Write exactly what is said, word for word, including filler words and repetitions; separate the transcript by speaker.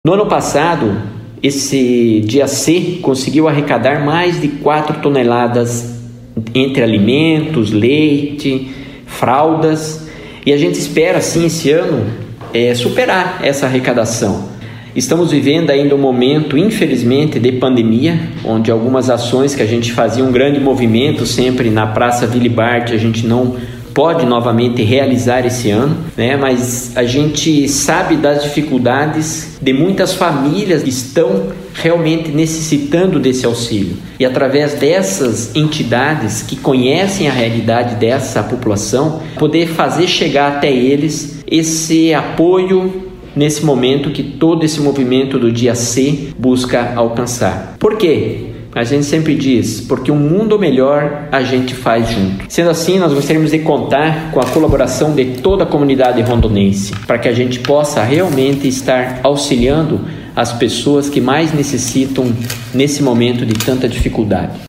Speaker 1: No ano passado, esse dia C conseguiu arrecadar mais de quatro toneladas entre alimentos, leite, fraldas, e a gente espera, sim, esse ano é, superar essa arrecadação. Estamos vivendo ainda um momento, infelizmente, de pandemia, onde algumas ações que a gente fazia um grande movimento sempre na Praça Willy Barth, a gente não pode novamente realizar esse ano, né? Mas a gente sabe das dificuldades de muitas famílias que estão realmente necessitando desse auxílio. E através dessas entidades que conhecem a realidade dessa população, poder fazer chegar até eles esse apoio nesse momento que todo esse movimento do dia C busca alcançar. Por quê? A gente sempre diz, porque um mundo melhor a gente faz junto. Sendo assim, nós gostaríamos de contar com a colaboração de toda a comunidade rondonense, para que a gente possa realmente estar auxiliando as pessoas que mais necessitam nesse momento de tanta dificuldade.